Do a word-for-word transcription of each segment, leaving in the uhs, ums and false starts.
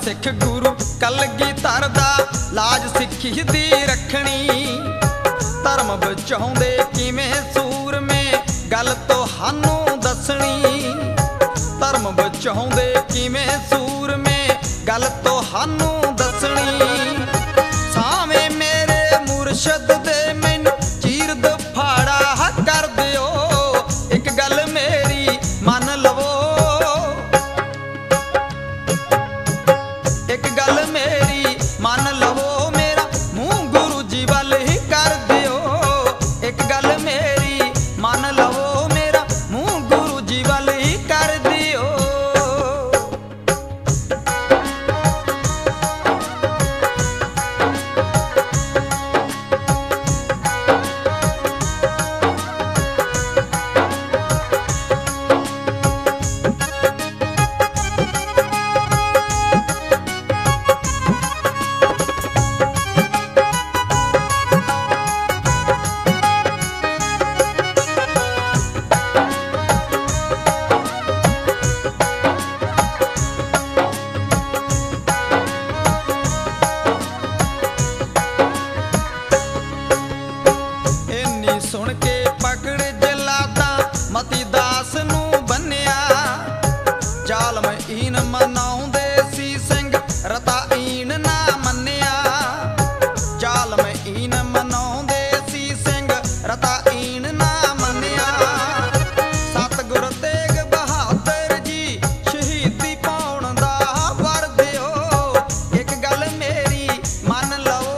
सिख गुरु कलगीधर दा लाज सिक्खी दी रखनी। धर्म बचाउंदे किवें सूर में गल तोहानू दसनी। धर्म बचाउंदे किवें सूर में गल तोहानू दसनी। सावें मेरे मुरशद दे मैनू चीर दफाड़ा कर दिओ, एक गल मेरी मन लवो। एक गल मेरी मन लवो, मेरा मुंह गुरु जी वाल ही कर दिओ। एक गल मेरी मन लवो, मेरा मुंह गुरु जी वाल ही कर दिओ। सुन के पकड़ जलादा मती दास नू बन्निया। जालम ईन मनाउंदे सी सिंह रता ईन ना मन्निया। जालम ईन मनाउंदे सी सिंह रता ईन ना मन्निया। सतगुर तेग बहादुर जी शहीदी पाउण दा वर दिओ, एक गल मेरी मन लवो।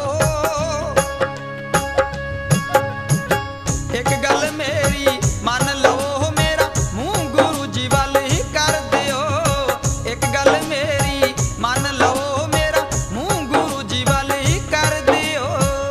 एक गल मेरी मन लवो, मेरा मुंह गुरु जी वाल ही कर दिओ। एक गल मेरी मन लवो, मेरा मुंह गुरु जी वाल ही कर दिओ।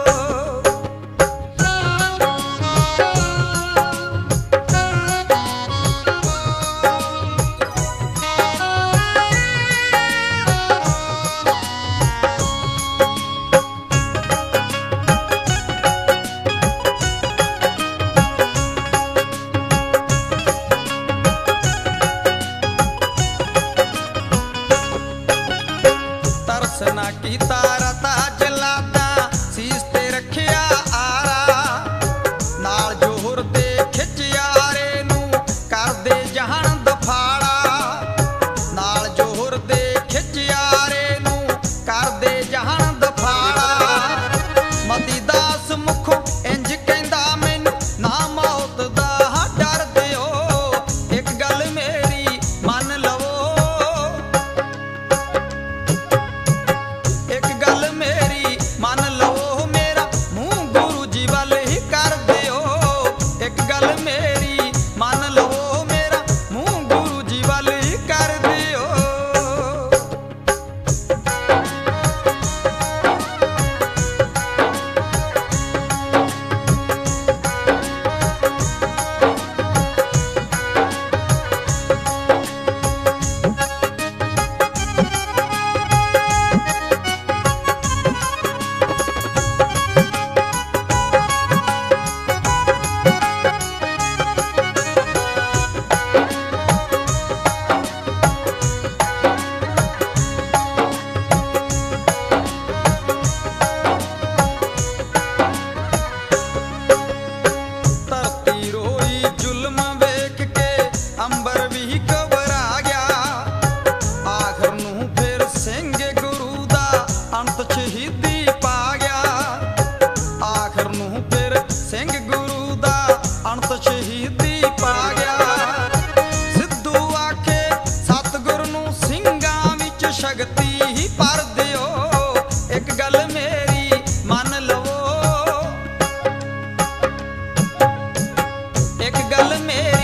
तरसना कीता रता जलादा सीस ते रखिया आरा। नाल जोहर दे खिच यारे नू कर दे जहान दफाड़ा। नाल जोहर दे खिच यारे नू कर दे जहान दफाड़ा। मती दास मुखों इंज कहंदा मैनू ना मौत दा डर दिओ, एक गल मेरी मन लवो। एक गल मेरी मन लवो, मेरा मुंह गुरु जी वाल ही कर दिओ। एक गल मेरी मन लवो, मेरा मुंह गुरु जी वाल ही कर दिओ। धरती रोई जुल्म वेख के अंबर भी घबरा गया। आखिर नू फिर सिंह गुरु दा अंत शहीदी पा गया। आखिर नू फिर सिंह गुरु दा अंत शहीदी पा गया। सिद्धू आखे सतगुर नू ਸਿੰਘਾਂ विच शक्ति ही भर दिओ, एक गल मेरी मन लवो। एक गल मेरी